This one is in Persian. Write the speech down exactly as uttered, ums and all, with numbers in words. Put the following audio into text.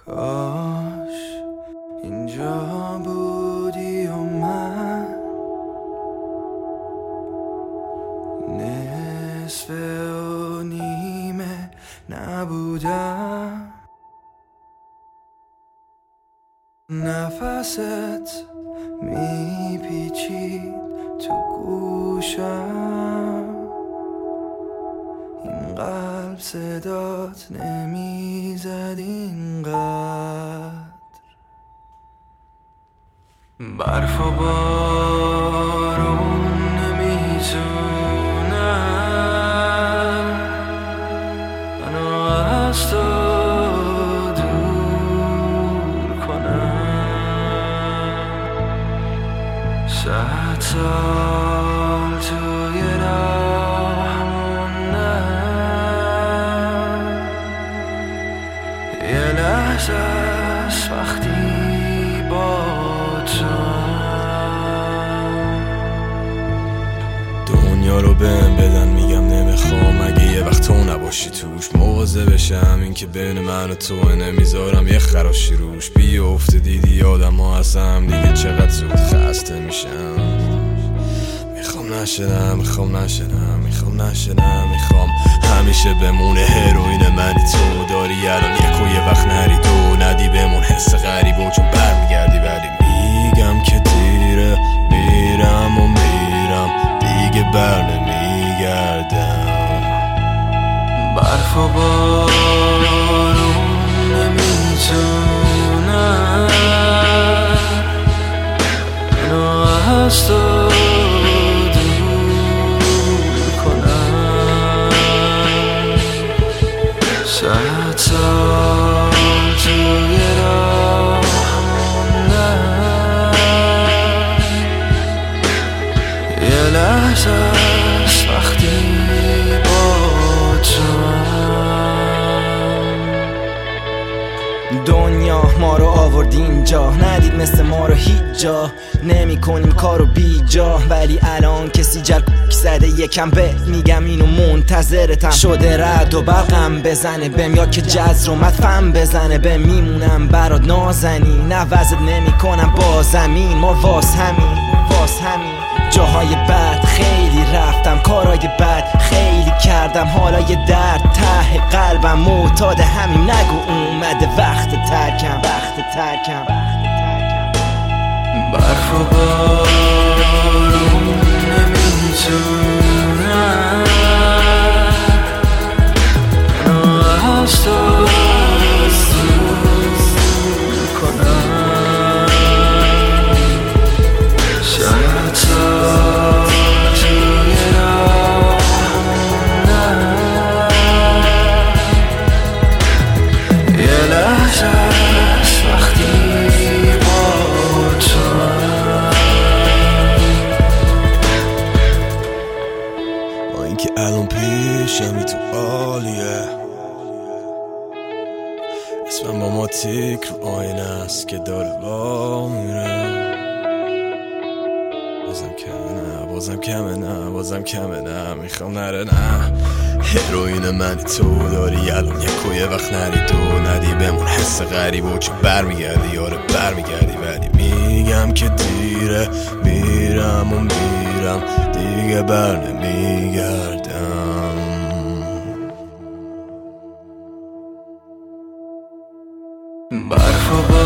کاش اینجا بودی و من نصف و نیمه نبودم. نفست میپیچید تو گوشم، این قلب صدات نمیزد اینقدر. برف و بارون نمیتونن منو از تو دور کنن. صد سال توی راه موندم، یه لحظه است وقتی با دنیا رو بهم بدن میگم نمیخوام، اگه یه وقت تو نباشی توش مواظب بشم. این که بین من و تو نمیذارم یه خراشی روش بیفته. دیدی آدم ها هستم دیگه چقدر زود خسته میشم. میخوام نشنم میخوام نشنم میخوام نشنم میخوام همیشه بمونه هروئین منی تو. داری الان یک و یه وقت نری دو ندی بمون حس غریبه، چون برمیگردی ولی میگم که دیره. میرم و میرم دیگه بر نمیگردم. برف و بارون نمیتونن منو از تو دور کنن. صد سال توی راه موندم، یه لحظه است وقتی با دنیا ما رو آورد اینجا، ندید مثل ما رو هیچ جا نمی کنیم کارو بی جا. ولی الان کسی جلک زده یکم به میگم اینو منتظرتم. شده رد و برقم بزنه بهم، یا که جز رو مدفم بزنه بهم. میمونم برات نازنین، نوزت نمی کنم با زمین. ما واس همین واس همین جاهای بد خیلی رفتم، کارهای بد خیلی کردم. حالا یه درد ته قلبم معتاد همین. نگو اومده وقت ترکم وقت ترکم برف و بارون نمیتونن منو از تو دور کنن. صد سال توی راه موندم، یه لحظه است وقتی با تو. با اینکه الان پیشمی تو عالیه، اسمم با ما تیک رو آینه است که داره با میره. بازم کمه نه بازم کمه نه بازم کمه نه میخوام نره نه. هروئین منی تو، داری الان یک و یه وقت نری دو ندی بمون حس غریبه، چون برمیگردی یاره برمیگردی ولی میگم که دیره. میرم و میرم دیگه بر نمیگردم. برف و